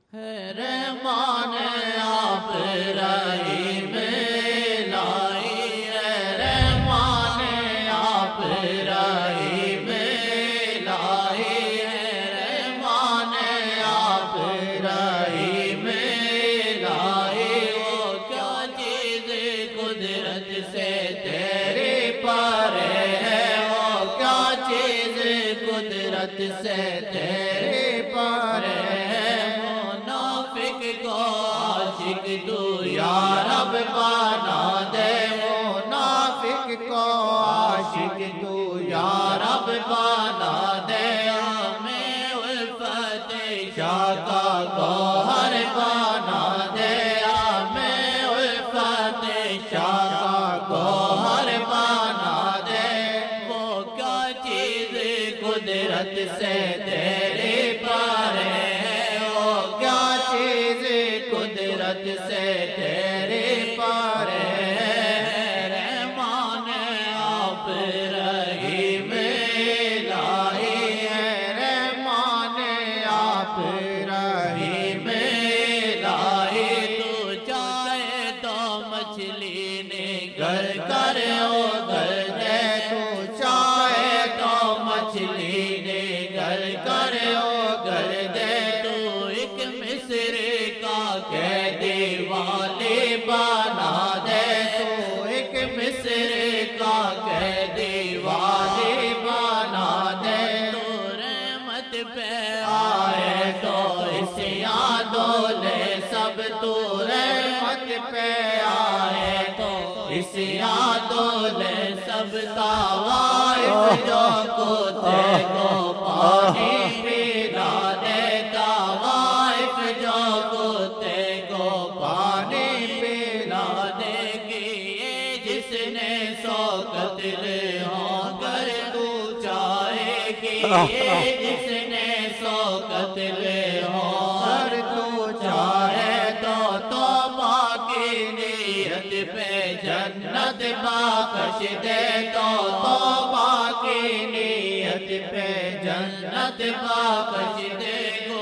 رحمان آپ رحیم لائی ہے، رحمان آپ رحیم لائی ہے، رحمان آپ رحیم لائی۔ وہ کیا چیز قدرت سے تیرے پر ہے، وہ کیا چیز قدرت سے تیرے پر ہے۔ عاشق تو یا رب بنا دے، منافق کو عاشق تو یا رب بنا دے۔ ہمیں الفت شاہ کا گوہر بنا دے، ہمیں الفت شاہ کا گوہر بنا دے۔ وہ کیا چیز قدرت سے تیرے پر ہے، قدرت سے تیرے پر ہے۔ رحمان آپ رحیم لائی ہے، رحمان آپ رحیم لائی۔ تو چاہے تو مچھلی نگل کر اگل دے، تو چاہے تو مچھلی نگل کر اگل دے۔ تو ایک مصر قیدی والے بنا دے، تو ایک مصر کا قیدی والے بنا دے۔ تو رحمت پہ آئے تو اسیاں ڈولے سب، تو رحمت پہ آئے تو اسیاں ڈولے سب۔ طوائف جو کتے کو پانی پلا دے، طوائف جو کتے کو پانی پلا دے گی۔ یہ جس نے 100 قتل ہو کر تو چاہے گی، یہ جس نے 100 قتل ہو کر تو چاہے تو توبہ کی نیت پہ جنت بخش دے، تو توبہ کی نیت پہ جنت بخش دے۔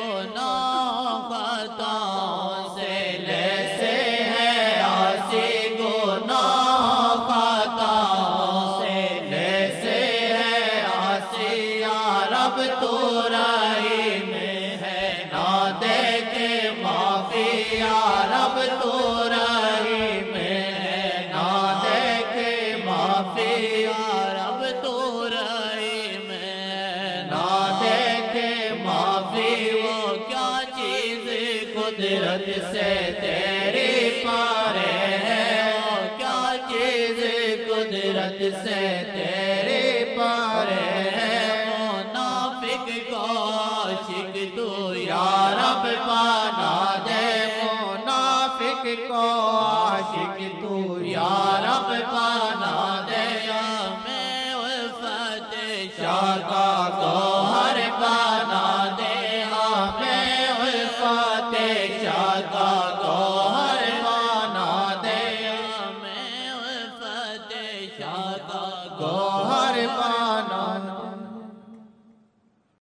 گناہ خطاؤں سے لیسے ہے آسی، گناہ خطاؤں سے لیسے ہے آسی۔ یا رب تو رحیم ہے، نہ دے کے معافی۔ یا رب تو رحیم ہے، نہ دے کے معافی۔ یا رب تو رحیم ہے، نہ دے کے معافی۔ وہ کیا چیز قدرت سے تیرے پر ہے، وہ کیا چیز قدرت سے تیرے پر ہے۔ منافق کو عاشق تو یا رب بنا دے، منافق کو عاشق تو یا رب بنا دے۔ ہمیں الفت شاہ کا گوہر بنا دے، ہمیں الفت شاہ کا